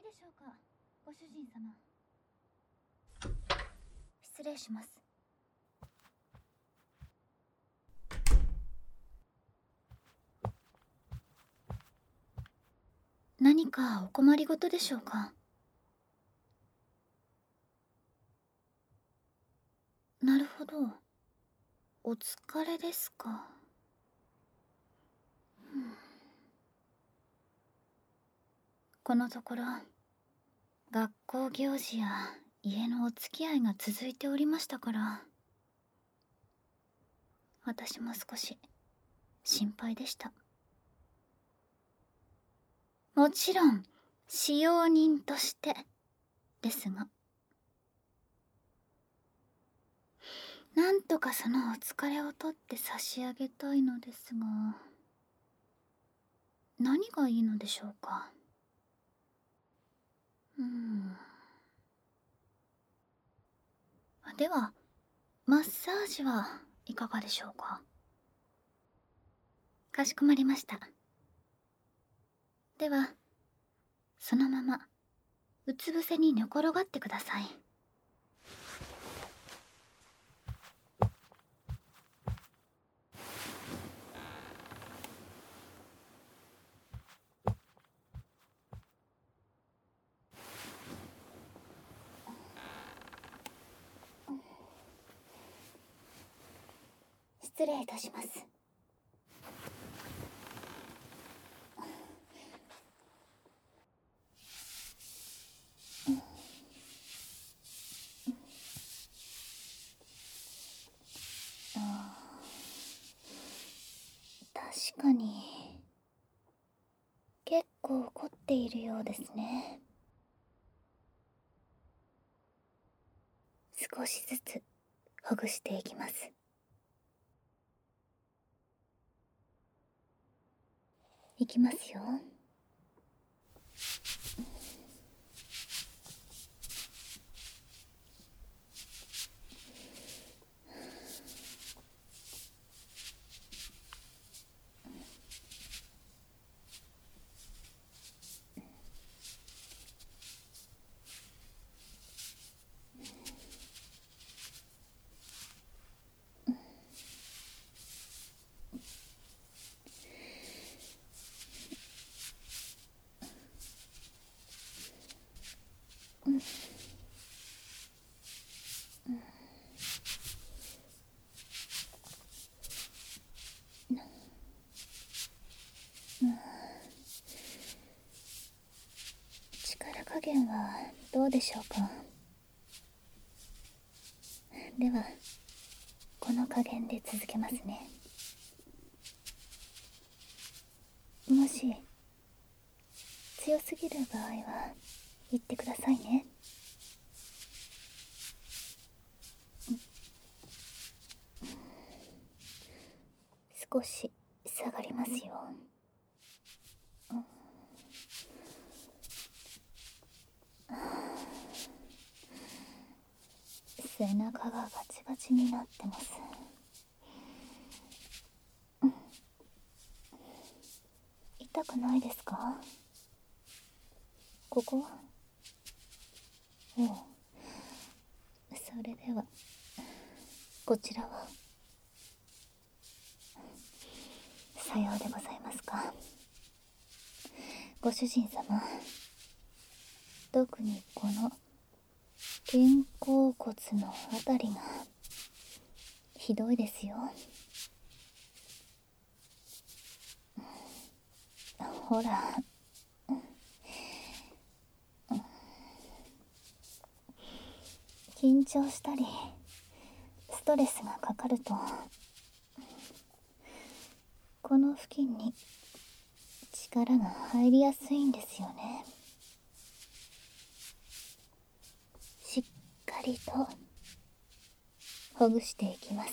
でしょうか、ご主人様。失礼します。何かお困りごとでしょうか。なるほど。お疲れですか。このところ学校行事や家のお付き合いが続いておりましたから、私も少し心配でした。もちろん使用人としてですが、なんとかそのお疲れを取って差し上げたいのですが、何がいいのでしょうか。ではマッサージはいかがでしょうか。かしこまりました。ではそのままうつ伏せに寝転がってください。失礼いたします。確かに結構怒っているようですね。少しずつほぐしていきます。いきますよ。力加減はどうでしょうか。ではこの加減で続けますね。もし強すぎる場合は言ってくださいね。少し下がりますよ。背中がガチガチになってます。痛くないですか？ここは？おう。それではこちらは？さようでございますか。ご主人様、特にこの肩甲骨のあたりがひどいですよ。ほら、緊張したりストレスがかかるとこの付近に力が入りやすいんですよね。しっかりとほぐしていきます。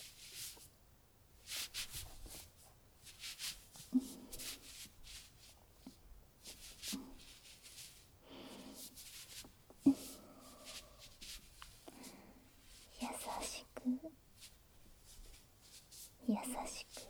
優しく優しく。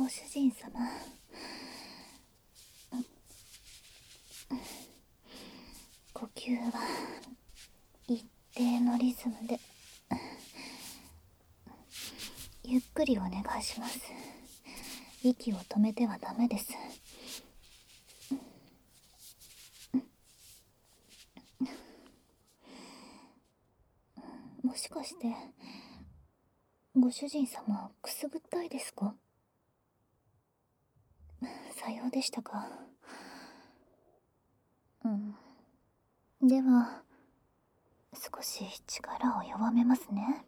ご主人様、呼吸は一定のリズムでゆっくりお願いします。息を止めてはダメです。もしかしてご主人様くすぐったいですか？さようでしたか。では少し力を弱めますね。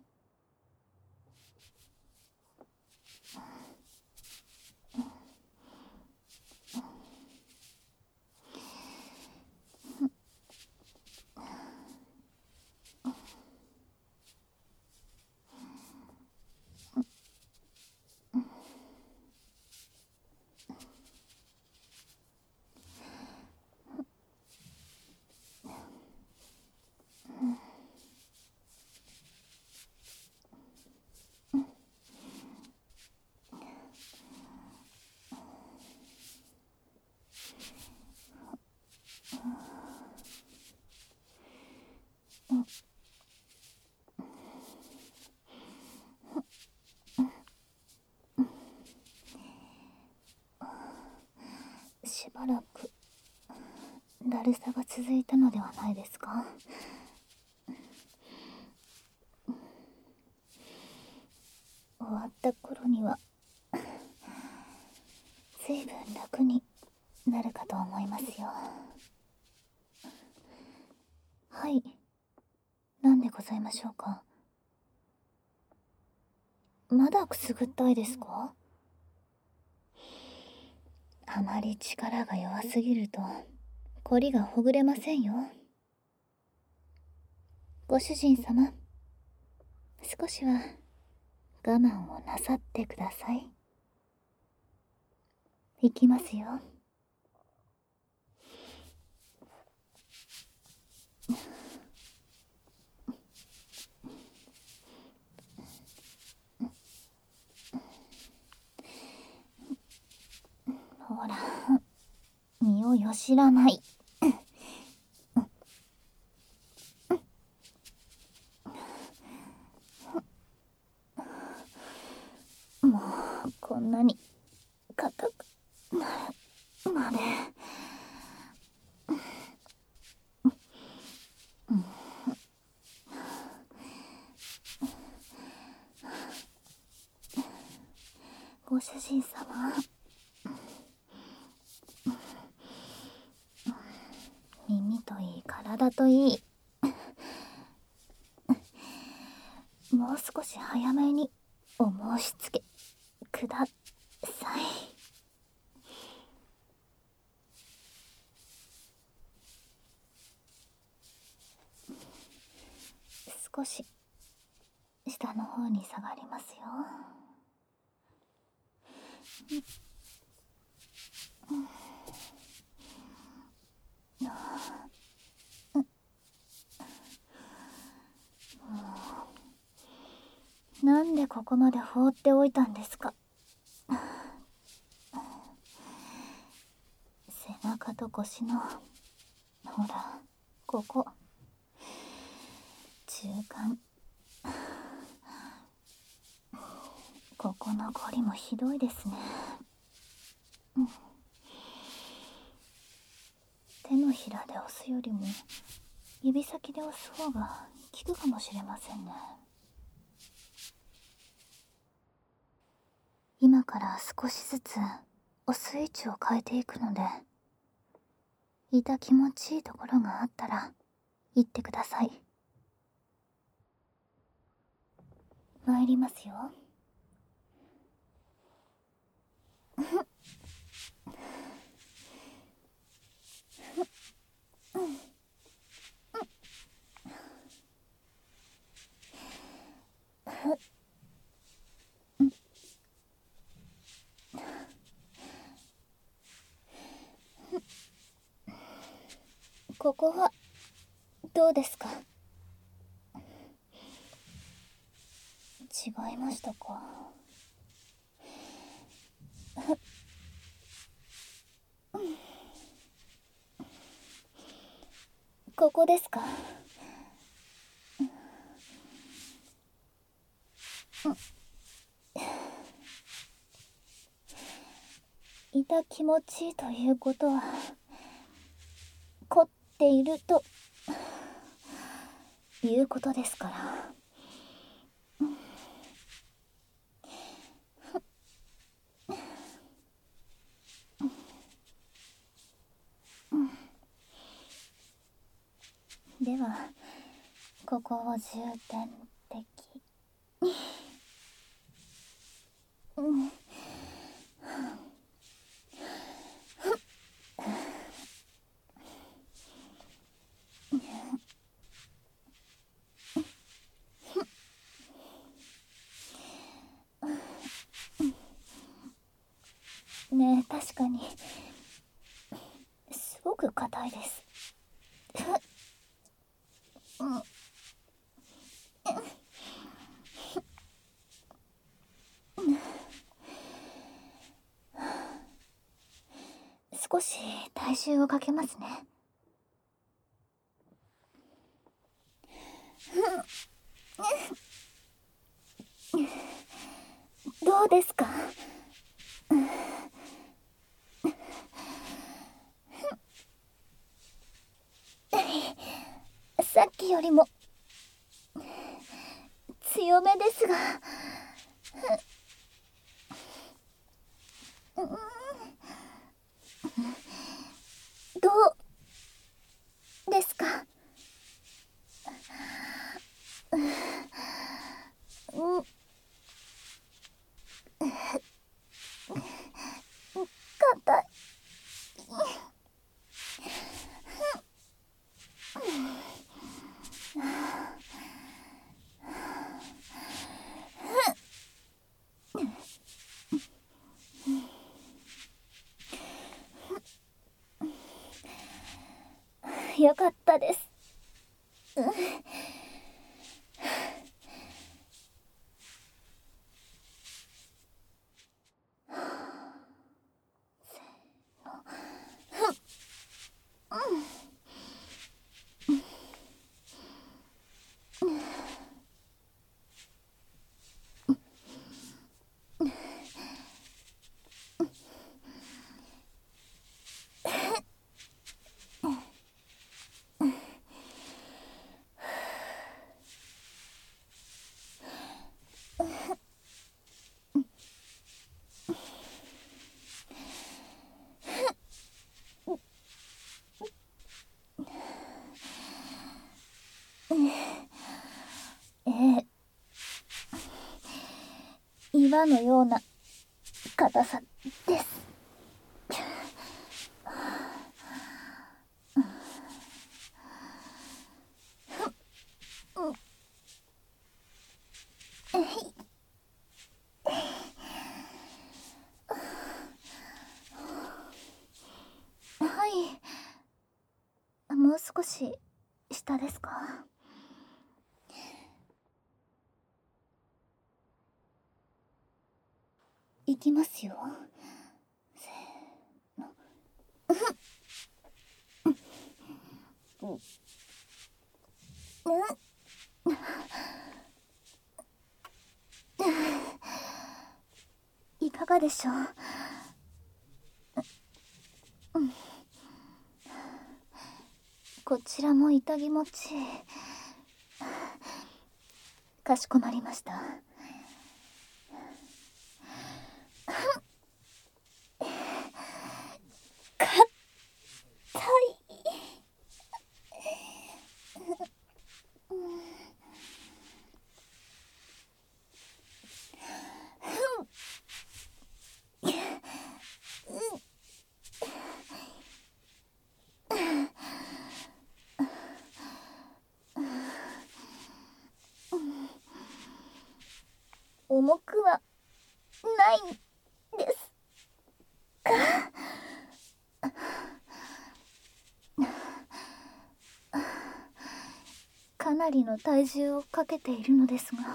しばらくだるさが続いたのではないですか？終わった頃には随分楽になるかと思いますよ。はい、何でございましょうか？まだくすぐったいですか？あまり力が弱すぎるとこりがほぐれませんよ。ご主人様、少しは我慢をなさってください。いきますよ。ほら、身をよしらない。もうこんなに硬くなるまで。ご主人様、耳といい体といい、もう少し早めにお申し付けください。少し下の方に下がりますよ。なんでここまで放っておいたんですか？背中と腰の、ほら、ここ、中間、ここのこりもひどいですね。手のひらで押すよりも指先で押す方が効くかもしれませんね。今から少しずつ押す位置を変えていくので、痛気持ちいいところがあったら言ってください。参りますよ。ここはどうですか？違いましたか？ こですか？痛気持ちいいということは凝っているということですから。ではここを重点的にねえ、確かにすごく硬いです。少し体重をかけますね。どうですか？さっきよりも強めですが、どうですか？硬い。よかったです。岩のような硬さです。はい、もう少し下ですか？いきますよ。いかがでしょう？こちらも痛気持ちいい。かしこまりました。硬い。重くはないんですか？かなりの体重をかけているのですが。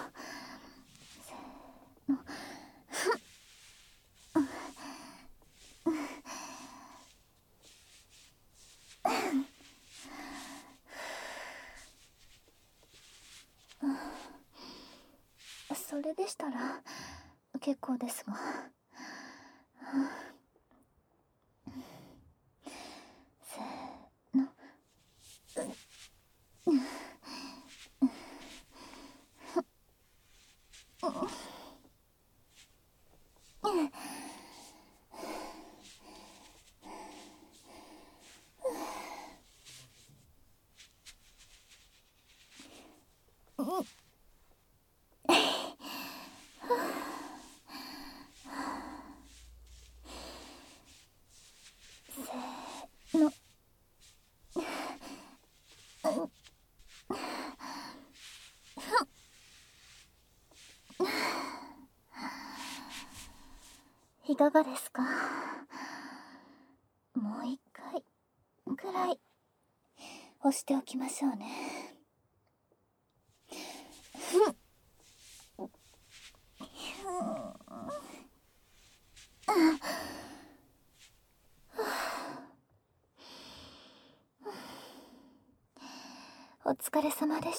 れでしたら結構ですが。せーの。のいかがですか？もう一回くらい押しておきましょうね。お疲れ様でした。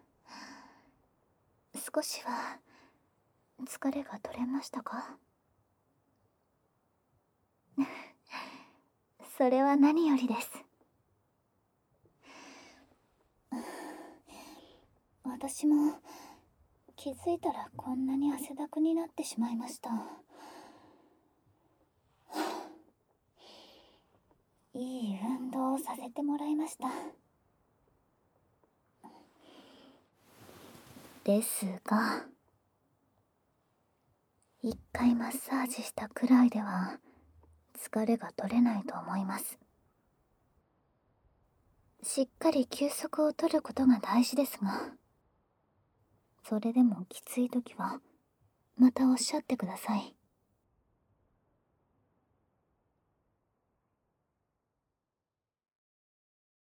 少しは疲れが取れましたか？それは何よりです。私も気づいたらこんなに汗だくになってしまいました。いい運動をさせてもらいました。ですが、一回マッサージしたくらいでは疲れが取れないと思います。しっかり休息を取ることが大事ですが、それでもきつい時はまたおっしゃってください。